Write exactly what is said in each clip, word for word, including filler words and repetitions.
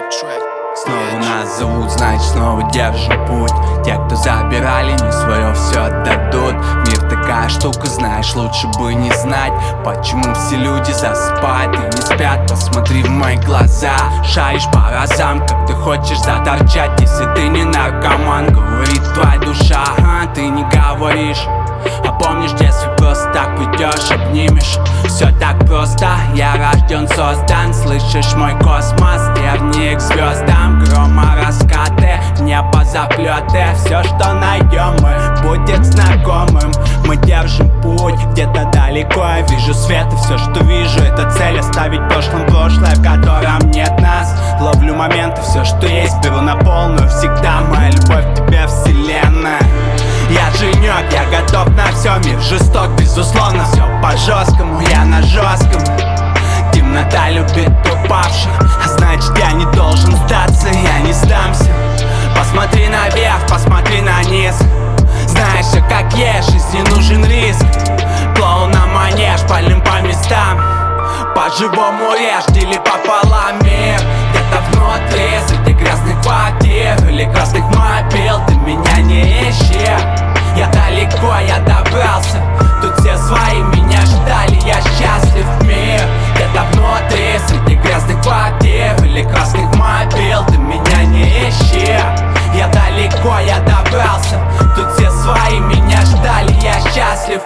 Снова нас зовут, значит снова держим путь. Те, кто забирали, не свое все отдадут. Мир такая штука, знаешь, лучше бы не знать. Почему все люди засыпают и не спят? Посмотри в мои глаза, шаришь по разам, как ты хочешь заторчать. Если ты не наркоман, говорит твоя душа, а ты не говоришь. А помнишь, если просто так уйдешь, обнимешь. Все так просто, я рожден, создан. Слышишь мой космос, терни к звездам. Грома раскаты, небо заплеты. Все, что найдем мы, будет знакомым. Мы держим путь где-то далеко. Я вижу свет, и все, что вижу, это цель. Оставить в прошлом прошлое, в котором нет нас. Ловлю моменты, все, что есть, беру на полную. Всегда моя любовь к тебе, вселенная. Я женек, я готов на все, мир жесток, безусловно. Все по-жесткому, я на жестком. Темнота любит упавших, а значит я не должен сдаться, я не сдамся. Посмотри наверх, посмотри на низ. Знаешь, все как есть, жизни нужен риск. Клоун на манеж, палим по местам. По-живому режь, дели пополам мир. Где-то внутри, среди грязных квартир или красных мобил, ты меня не ищи. Я далеко, я добрался. Тут все свои меня ждали, я счастлив в мир. Где-то внутри, среди грязных квартир или красных мобил, ты меня не ищи. Я далеко, я добрался. Тут все свои меня ждали, я счастлив.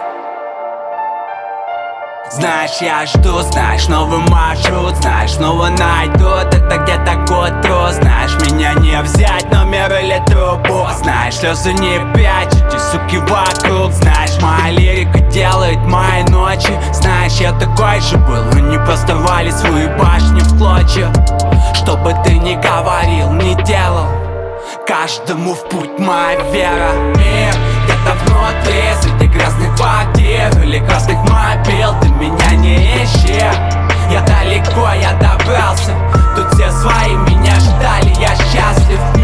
Знаешь, я жду, знаешь, новый маршрут. Знаешь, снова найдут, это где-то к утру. Знаешь, меня не взять, номер или трубу. Знаешь, слезы не прячь, эти суки вокруг. Знаешь, моя лирика делает мои ночи. Знаешь, я такой же был, но не просто рвали свои башни в клочья. Что бы ты ни говорил, ни делал, каждому в путь моя вера. Мир где-то внутри, среди грязных квартир или красных мобил, ты меня не ищи. Я далеко, я добрался. Тут все свои меня ждали, я счастлив.